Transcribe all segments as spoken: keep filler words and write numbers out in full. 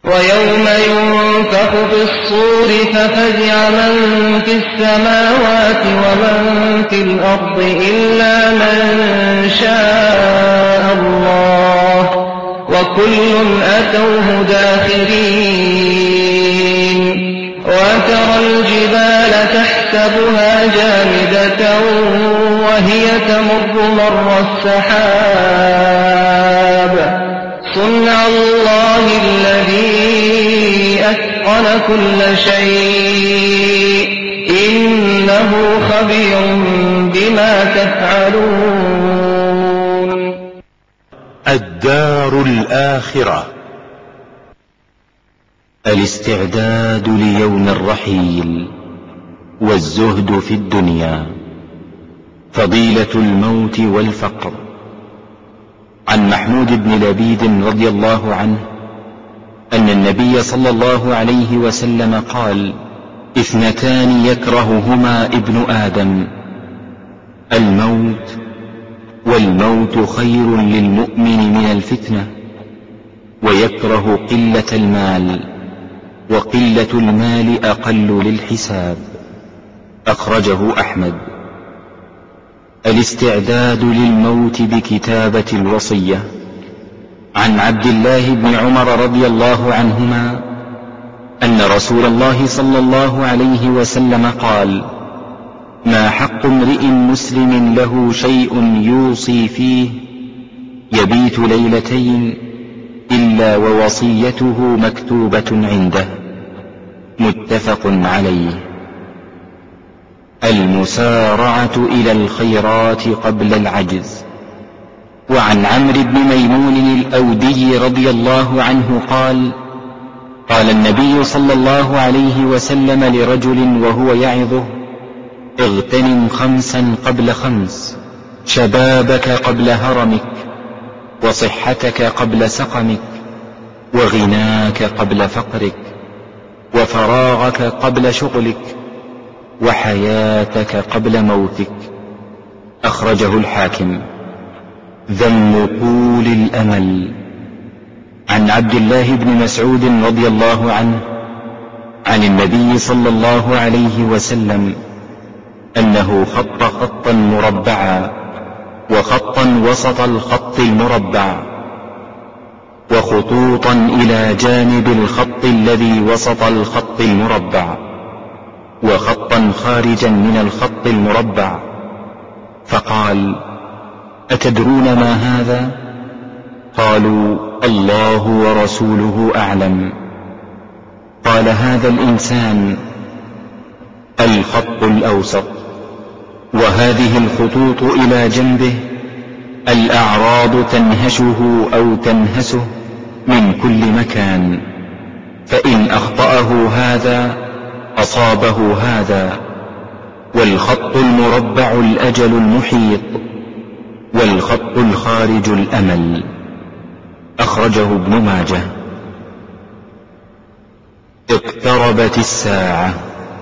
ويوم ينفخ في الصور ففزع من في السماوات ومن في الأرض إلا من شاء الله وكل أتوه داخرين. وترى الجبال تحسبها جامدة وهي تمر مر السحاب صنع الله الذي أتقن كل شيء إنه خبير بما تفعلون. الدار الآخرة. الاستعداد ليوم الرحيل والزهد في الدنيا. فضيلة الموت والفقر. عن محمود بن لبيد رضي الله عنه أن النبي صلى الله عليه وسلم قال: اثنتان يكرههما ابن آدم: الموت، والموت خير للمؤمن من الفتنة، ويكره قلة المال، وقلة المال أقل للحساب. أخرجه أحمد. الاستعداد للموت بكتابة الوصية. عن عبد الله بن عمر رضي الله عنهما أن رسول الله صلى الله عليه وسلم قال: ما حق امرئ مسلم له شيء يوصي فيه يبيت ليلتين إلا ووصيته مكتوبة عنده. متفق عليه. المسارعة إلى الخيرات قبل العجز. وعن عمرو بن ميمون الأودي رضي الله عنه قال: قال النبي صلى الله عليه وسلم لرجل وهو يعظه: اغتنم خمسا قبل خمس، شبابك قبل هرمك، وصحتك قبل سقمك، وغناك قبل فقرك، وفراغك قبل شغلك، وحياتك قبل موتك. أخرجه الحاكم. ذم طول الأمل. عن عبد الله بن مسعود رضي الله عنه عن النبي صلى الله عليه وسلم أنه خط خطا مربعا، وخطا وسط الخط المربع، وخطوطا إلى جانب الخط الذي وسط الخط المربع، وخطا خارجا من الخط المربع، فقال: أتدرون ما هذا؟ قالوا: الله ورسوله أعلم. قال: هذا الإنسان الخط الأوسط، وهذه الخطوط إلى جنبه الأعراض تنهشه أو تنهسه من كل مكان، فإن أخطأه هذا أصابه هذا. والخط المربع الأجل المحيط، والخط الخارج الأمل. أخرجه ابن ماجه. اقتربت الساعة.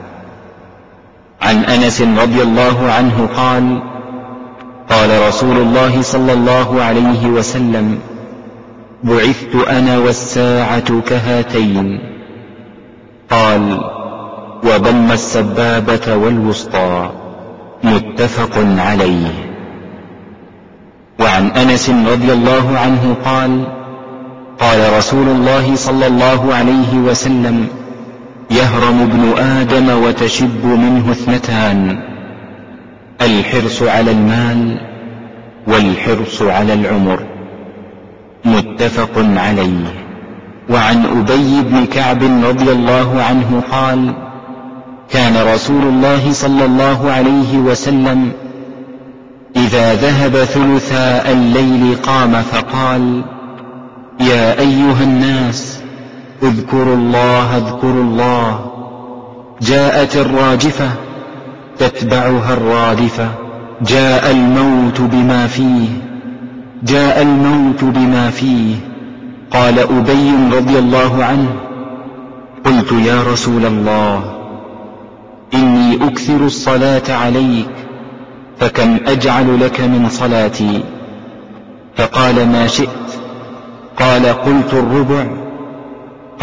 عن أنس رضي الله عنه قال: قال رسول الله صلى الله عليه وسلم: بعثت أنا والساعة كهاتين. قال: وضم السبابة والوسطى. متفق عليه. وعن أنس رضي الله عنه قال: قال رسول الله صلى الله عليه وسلم: يهرم ابن آدم وتشب منه اثنتان: الحرص على المال، والحرص على العمر. متفق عليه. وعن أبي بن كعب رضي الله عنه قال: كان رسول الله صلى الله عليه وسلم إذا ذهب ثلثا الليل قام فقال: يا أيها الناس اذكروا الله اذكروا الله. جاءت الراجفة تتبعها الرادفة. جاء الموت بما فيه جاء الموت بما فيه. قال أبي رضي الله عنه: قلت يا رسول الله، إني أكثر الصلاة عليك، فكم أجعل لك من صلاتي؟ فقال: ما شئت. قال: قلت الربع. قال: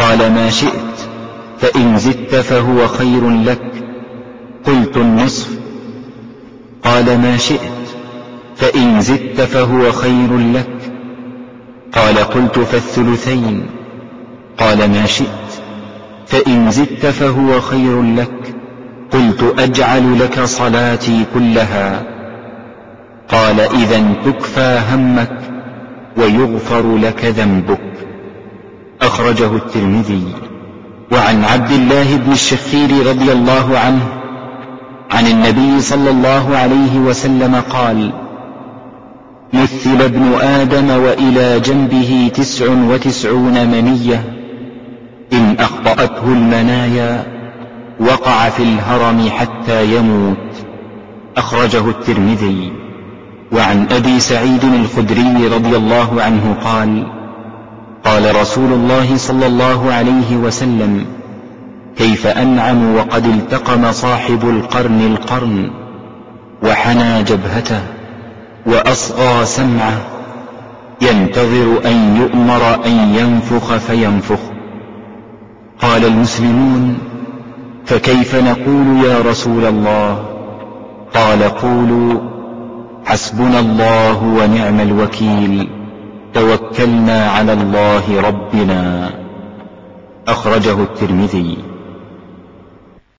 قال ما شئت، فإن زدت فهو خير لك. قلت النصف. قال ما شئت، فإن زدت فهو خير لك. قال قلت فالثلثين. قال ما شئت، فإن زدت فهو خير لك. قلت أجعل لك صلاتي كلها. قال إذن تكفى همك ويغفر لك ذنبك. أخرجه الترمذي. وعن عبد الله بن الشخير رضي الله عنه عن النبي صلى الله عليه وسلم قال: مثل ابن آدم وإلى جنبه تسع وتسعون منية، إن أخطأته المنايا وقع في الهرم حتى يموت. أخرجه الترمذي. وعن أبي سعيد الخدري رضي الله عنه قال: قال رسول الله صلى الله عليه وسلم: كيف أنعم وقد التقم صاحب القرن القرن، وحنى جبهته وأصغى سمعه، ينتظر أن يؤمر أن ينفخ فينفخ. قال المسلمون: فكيف نقول يا رسول الله؟ قال: قولوا: حسبنا الله ونعم الوكيل، توكلنا على الله ربنا. أخرجه الترمذي.